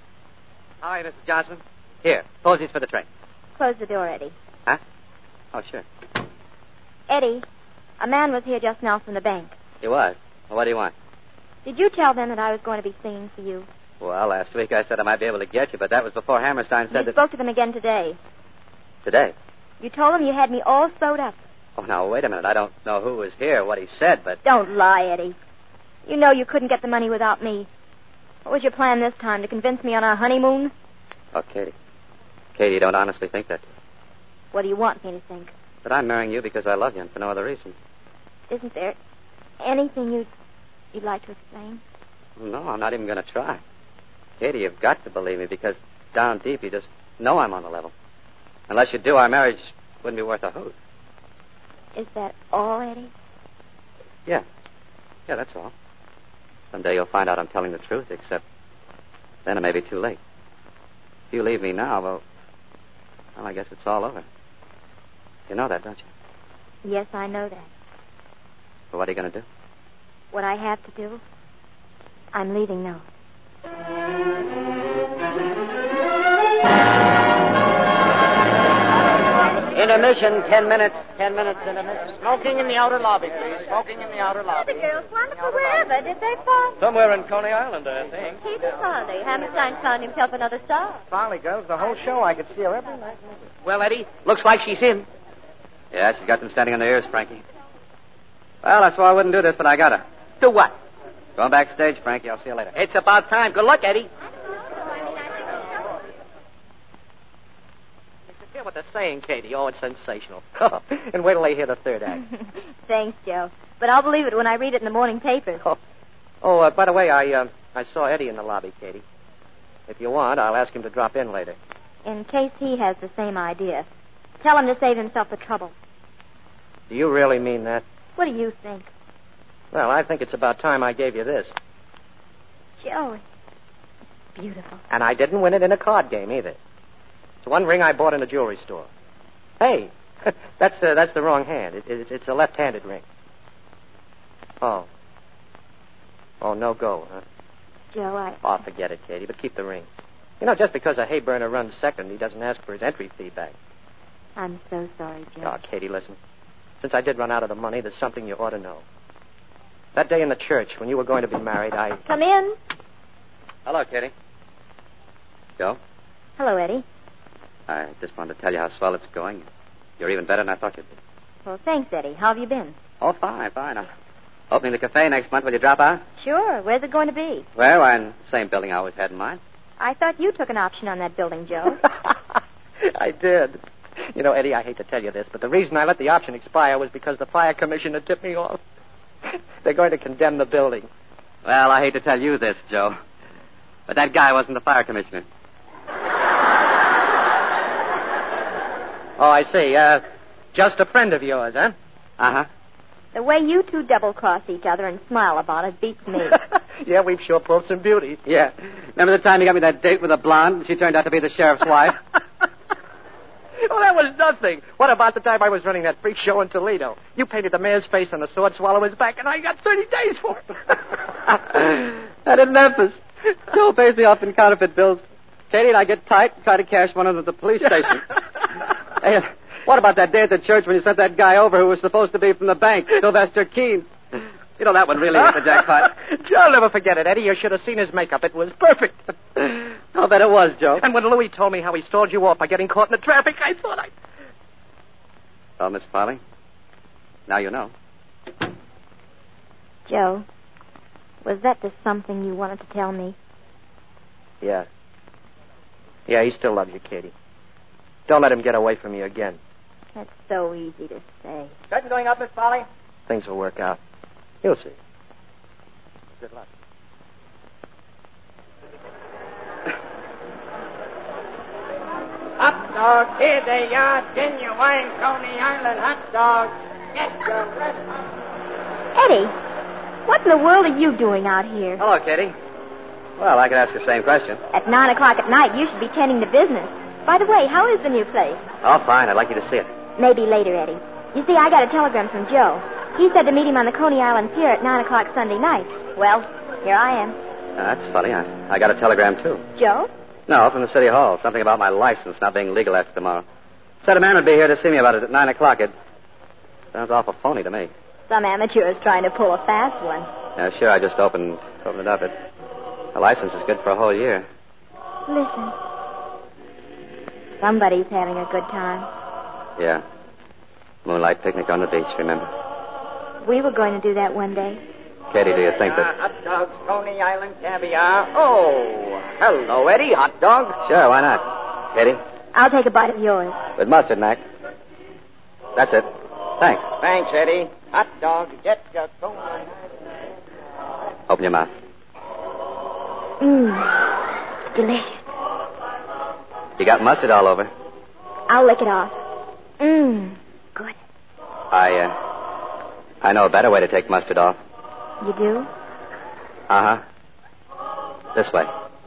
All right, Missus Johnson. Here, posies for the train. Close the door, Eddie. Huh? Oh, sure. Eddie, a man was here just now from the bank. He was. Well, what do you want? Did you tell them that I was going to be singing for you? Well, last week I said I might be able to get you, but that was before Hammerstein said you that... spoke to them again today. Today? You told them you had me all sewed up. Oh, now, wait a minute. I don't know who was here, what he said, but... Don't lie, Eddie. You know you couldn't get the money without me. What was your plan this time, to convince me on our honeymoon? Oh, Katie. Katie, you don't honestly think that... What do you want me to think? That I'm marrying you because I love you and for no other reason. Isn't there anything you'd, you'd like to explain? No, I'm not even going to try. Katie, you've got to believe me because down deep you just know I'm on the level. Unless you do, our marriage wouldn't be worth a hoot. Is that all, Eddie? Yeah. Yeah, that's all. Someday you'll find out I'm telling the truth, except then it may be too late. If you leave me now, well, well, I guess it's all over. You know that, don't you? Yes, I know that. Well, what are you going to do? What I have to do? I'm leaving now. Intermission, ten minutes. Ten minutes intermission. Smoking in the outer lobby, please. Smoking in the outer lobby. The girls wonderful. Wherever did they fall? Somewhere in Coney Island, I think. Peter Farley. Hammerstein found himself another star. Farley girls, the whole show. I could see her every night. Well, Eddie, looks like she's in. Yeah, she's got them standing on their ears, Frankie. Well, I swore I wouldn't do this, but I got her. Do what? Going backstage, Frankie. I'll see you later. It's about time. Good luck, Eddie. Hear what they're saying, Katie. Oh, it's sensational. And wait till they hear the third act. Thanks, Joe. But I'll believe it when I read it in the morning papers. Oh, oh uh, by the way, I uh, I saw Eddie in the lobby, Katie. If you want, I'll ask him to drop in later. In case he has the same idea. Tell him to save himself the trouble. Do you really mean that? What do you think? Well, I think it's about time I gave you this. Joe, it's beautiful. And I didn't win it in a card game, either. It's one ring I bought in a jewelry store. Hey, that's uh, that's the wrong hand. It, it, it's a left-handed ring. Oh. Oh, no go, huh? Joe, I... Oh, forget it, Katie, but keep the ring. You know, just because a hay burner runs second, he doesn't ask for his entry fee back. I'm so sorry, Joe. Oh, Katie, listen. Since I did run out of the money, there's something you ought to know. That day in the church, when you were going to be married, I... Come in. Hello, Katie. Joe? Hello, Eddie. I just wanted to tell you how swell it's going. You're even better than I thought you'd be. Well, thanks, Eddie. How have you been? Oh, fine, fine. I'm opening the cafe next month. Will you drop out? Sure. Where's it going to be? Well, we're in the same building I always had in mind. I thought you took an option on that building, Joe. I did. You know, Eddie, I hate to tell you this, but the reason I let the option expire was because the fire commissioner tipped me off. They're going to condemn the building. Well, I hate to tell you this, Joe, but that guy wasn't the fire commissioner. Oh, I see. Uh, just a friend of yours, huh? Uh-huh. The way you two double-cross each other and smile about it beats me. Yeah, we've sure pulled some beauties. Yeah. Remember the time you got me that date with a blonde and she turned out to be the sheriff's wife? Well, that was nothing. What about the time I was running that freak show in Toledo? You painted the mayor's face on the sword swallow his back, and I got thirty days for it. And in Memphis, Joe pays me off in counterfeit bills. Katie and I get tight and try to cash one of them at the police station. Hey, what about that day at the church when you sent that guy over who was supposed to be from the bank, Sylvester Keene? You know, that one really hit the jackpot. I'll never forget it, Eddie. You should have seen his makeup. It was perfect. I'll bet it was, Joe. And when Louis told me how he stalled you off by getting caught in the traffic, I thought I... Oh, Miss Farley, now you know. Joe, was that the something you wanted to tell me? Yeah. Yeah, he still loves you, Katie. Don't let him get away from you again. That's so easy to say. Curtain going up, Miss Polly? Things will work out. You'll see. Good luck. Hot dog, here they are, genuine Coney Island hot dogs. Get your red hot. Eddie, what in the world are you doing out here? Hello, Katie. Well, I could ask the same question. At nine o'clock at night, you should be tending to business. By the way, how is the new place? Oh, fine. I'd like you to see it. Maybe later, Eddie. You see, I got a telegram from Joe. He said to meet him on the Coney Island Pier at nine o'clock Sunday night. Well, here I am. Uh, that's funny. I, I got a telegram, too. Joe? No, from the city hall. Something about my license not being legal after tomorrow. Said a man would be here to see me about it at nine o'clock. It sounds awful phony to me. Some amateur is trying to pull a fast one. Yeah, sure. I just opened opened it up. It, the license is good for a whole year. Listen. Somebody's having a good time. Yeah. Moonlight picnic on the beach, remember? We were going to do that one day. Katie, do you think that... Uh, hot dogs, Coney Island caviar. Oh, hello, Eddie. Hot dog? Sure, why not? Katie? I'll take a bite of yours. With mustard, Mac. That's it. Thanks. Thanks, Eddie. Hot dog, get your Coney. Open your mouth. Mmm, delicious. You got mustard all over. I'll lick it off. Mmm, good. I, uh, I know a better way to take mustard off. You do? Uh-huh. This way.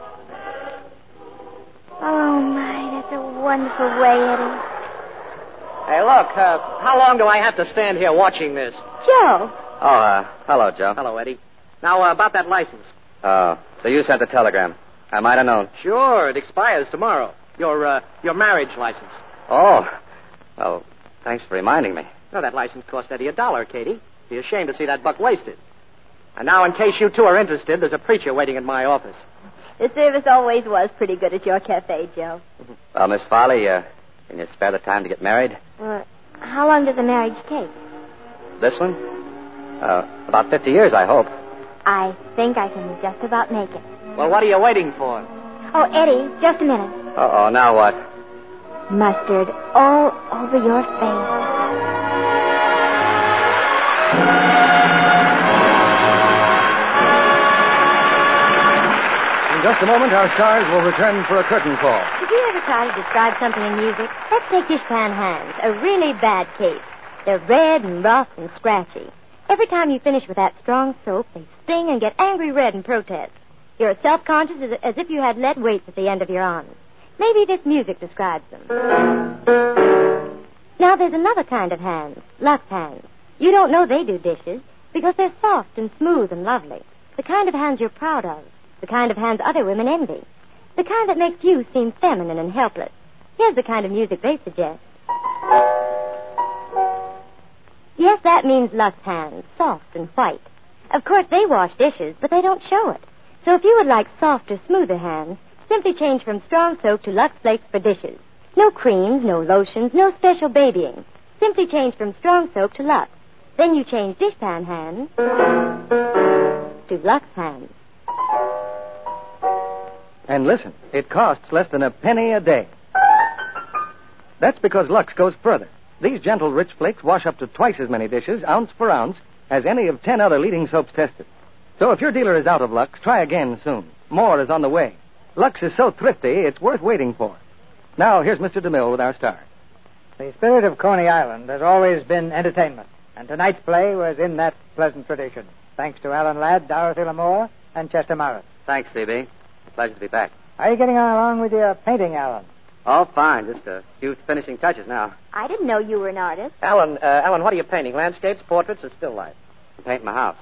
Oh, my, that's a wonderful way, Eddie. Hey, look, uh, how long do I have to stand here watching this? Joe. Oh, uh, hello, Joe. Hello, Eddie. Now, uh, about that license. Oh, so you sent the telegram. I might have known. Sure, it expires tomorrow. Your, uh, your marriage license. Oh, well, thanks for reminding me. No, that license cost Eddie a dollar, Katie. Be ashamed to see that buck wasted. And now, in case you two are interested, there's a preacher waiting in my office. The service always was pretty good at your cafe, Joe. Well, Miss Farley, uh, can you spare the time to get married? Well, how long does a marriage take? This one? Uh, about fifty years, I hope. I think I can just about make it. Well, what are you waiting for? Oh, Eddie, just a minute. Uh-oh, now what? Mustard all over your face. In just a moment, our stars will return for a curtain call. Did you ever try to describe something in music? Let's take dishpan hands, a really bad case. They're red and rough and scratchy. Every time you finish with that strong soap, they sting and get angry red and protest. You're as self-conscious as, as if you had lead weights at the end of your arms. Maybe this music describes them. Now, there's another kind of hands, Lux hands. You don't know they do dishes because they're soft and smooth and lovely. The kind of hands you're proud of. The kind of hands other women envy. The kind that makes you seem feminine and helpless. Here's the kind of music they suggest. Yes, that means Lux hands, soft and white. Of course, they wash dishes, but they don't show it. So if you would like softer, smoother hands, simply change from strong soap to Lux Flakes for dishes. No creams, no lotions, no special babying. Simply change from strong soap to Lux. Then you change dishpan hands to Lux hands. And listen, it costs less than a penny a day. That's because Lux goes further. These gentle, rich flakes wash up to twice as many dishes, ounce for ounce, as any of ten other leading soaps tested. So if your dealer is out of Lux, try again soon. More is on the way. Lux is so thrifty, it's worth waiting for. Now, here's Mister DeMille with our star. The spirit of Coney Island has always been entertainment, and tonight's play was in that pleasant tradition, thanks to Alan Ladd, Dorothy L'Amour, and Chester Morris. Thanks, C B. Pleasure to be back. How are you getting on along with your painting, Alan? Oh, fine. Just a few finishing touches now. I didn't know you were an artist. Alan, uh, Alan, what are you painting? Landscapes, portraits, or still life? I'm painting my house.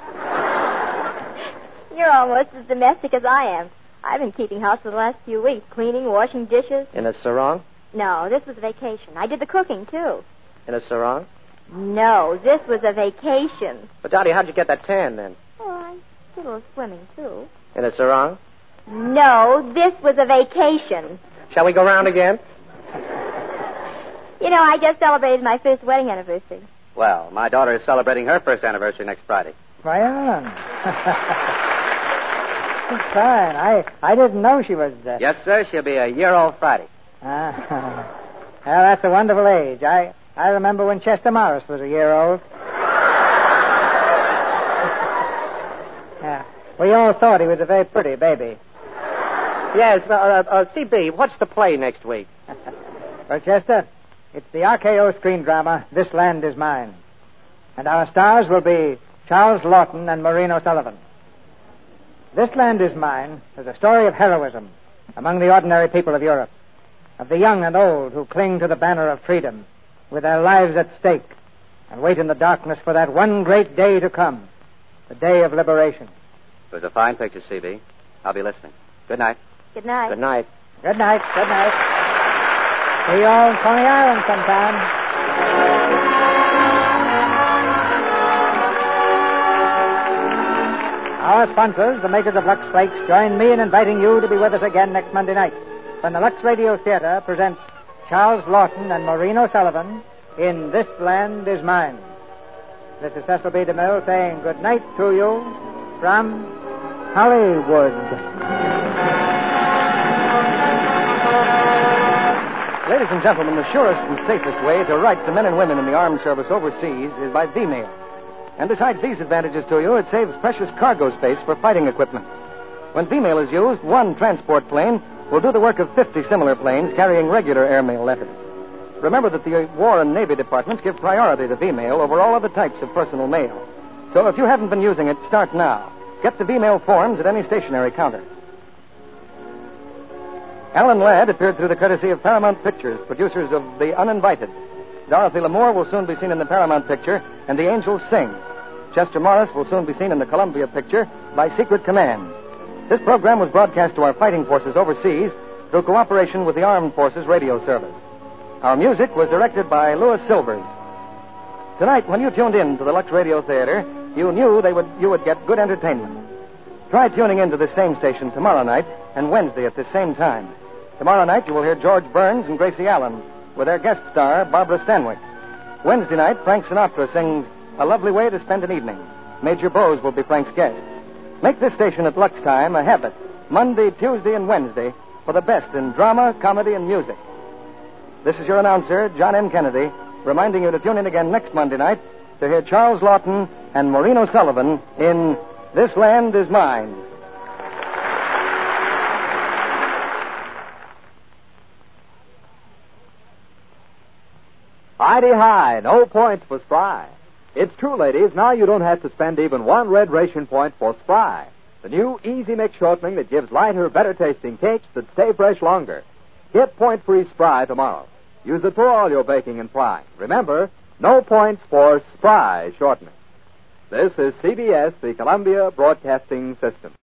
You're almost as domestic as I am. I've been keeping house for the last few weeks, cleaning, washing dishes. In a sarong? No, this was a vacation. I did the cooking, too. In a sarong? No, this was a vacation. But, Dottie, how'd you get that tan, then? Oh, I did a little swimming, too. In a sarong? No, this was a vacation. Shall we go round again? You know, I just celebrated my first wedding anniversary. Well, my daughter is celebrating her first anniversary next Friday. Right on. That's fine. I, I didn't know she was... Uh... Yes, sir. She'll be a year old Friday. Ah. Well, that's a wonderful age. I, I remember when Chester Morris was a year old. Yeah. We all thought he was a very pretty baby. Yes, uh, uh, C B, what's the play next week? Well, Chester, it's the R K O screen drama, This Land Is Mine. And our stars will be Charles Lawton and Maureen O'Sullivan. This Land Is Mine is a story of heroism among the ordinary people of Europe, of the young and old who cling to the banner of freedom with their lives at stake and wait in the darkness for that one great day to come, the day of liberation. It was a fine picture, C B. I'll be listening. Good night. Good night. Good night. Good night. Good night. See you all in Coney Island sometime. Our sponsors, the makers of Lux Flakes, join me in inviting you to be with us again next Monday night when the Lux Radio Theater presents Charles Lawton and Maureen O'Sullivan in This Land Is Mine. This is Cecil B. DeMille saying good night to you from Hollywood. Ladies and gentlemen, the surest and safest way to write to men and women in the armed service overseas is by V-mail. And besides these advantages to you, it saves precious cargo space for fighting equipment. When V-mail is used, one transport plane will do the work of fifty similar planes carrying regular airmail letters. Remember that the War and Navy departments give priority to V-mail over all other types of personal mail. So if you haven't been using it, start now. Get the V-mail forms at any stationery counter. Alan Ladd appeared through the courtesy of Paramount Pictures, producers of The Uninvited. Dorothy L'Amour will soon be seen in the Paramount picture, And the Angels Sing. Chester Morris will soon be seen in the Columbia picture, By Secret Command. This program was broadcast to our fighting forces overseas through cooperation with the Armed Forces Radio Service. Our music was directed by Louis Silvers. Tonight, when you tuned in to the Lux Radio Theater, you knew they would, you would get good entertainment. Try tuning in to this same station tomorrow night and Wednesday at the same time. Tomorrow night, you will hear George Burns and Gracie Allen with their guest star, Barbara Stanwyck. Wednesday night, Frank Sinatra sings A Lovely Way to Spend an Evening. Major Bose will be Frank's guest. Make this station at Lux time a habit, Monday, Tuesday, and Wednesday, for the best in drama, comedy, and music. This is your announcer, John M. Kennedy, reminding you to tune in again next Monday night to hear Charles Lawton and Maureen O'Sullivan in This Land Is Mine. Hi-de-hi, no points for Spry. It's true, ladies, now you don't have to spend even one red ration point for Spry, the new easy mix shortening that gives lighter, better-tasting cakes that stay fresh longer. Get point-free Spry tomorrow. Use it for all your baking and frying. Remember, no points for Spry shortening. This is C B S, the Columbia Broadcasting System.